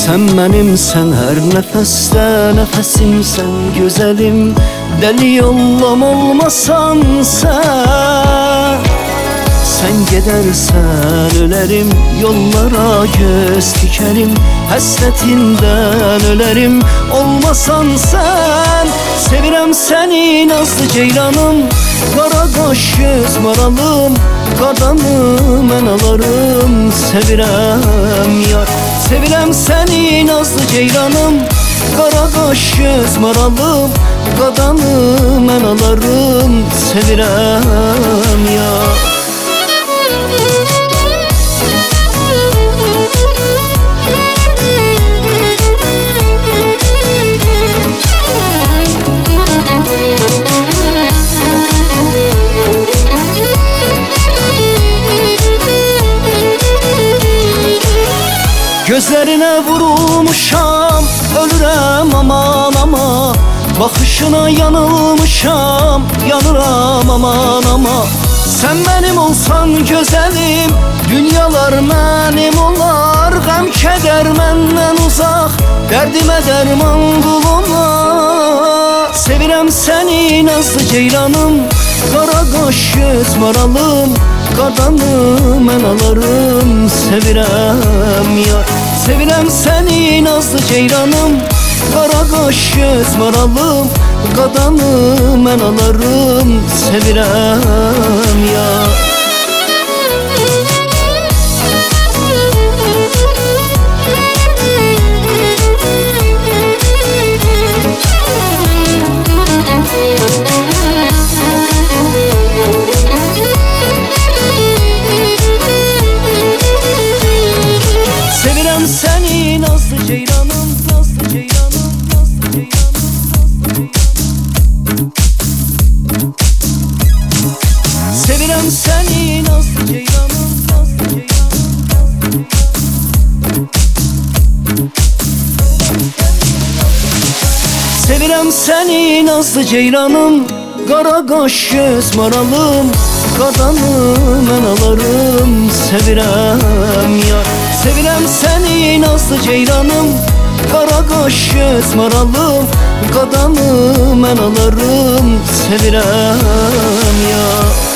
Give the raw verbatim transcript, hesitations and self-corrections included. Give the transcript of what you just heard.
Sen benimsen her nefeste nefesimsen güzelim. Deli yollam olmasan sen. Sen gidersen ölerim, yollara göz dikerim. Hasretinden ölerim, olmasan sen. Sevirem seni nazlı ceylanım, kara kaş göz maralım. Qadanı mən alarım, sevirem yar. Sevirem seni nazlı ceylanım, kara kaş göz maralım. Qadanı mən alarım, sevirem yar. Gözlerine vurulmuşam, ölürem aman ama. Bakışına yanılmışam, yanıram aman ama. Sen benim olsan güzelim, dünyalar benim olar. Gəm keder menden uzak, derdime derman bulunma. Sevirem seni nazlı ceylanım, kara kaş göz maralım. Qadanı mən alarım, sevirem yar. Sevirem seni nazlı ceylanım, kara kaş göz maralım. Qadanı mən alarım, sevirem yar. Sevirem seni nazlı ceylanım, nazlı ceylanım, nazlı ceylanım, nazlı ceylanım. Sevirem seni nazlı ceylanım, nazlı ceylanım, sevirem seni nazlı ceylanım, kara kaş göz maralım. Qadanı mən alarım, sevirem yar. Sevirem seni nazlı ceylanım, kara kaş göz maralım. Qadanı mən alarım, sevirem yar.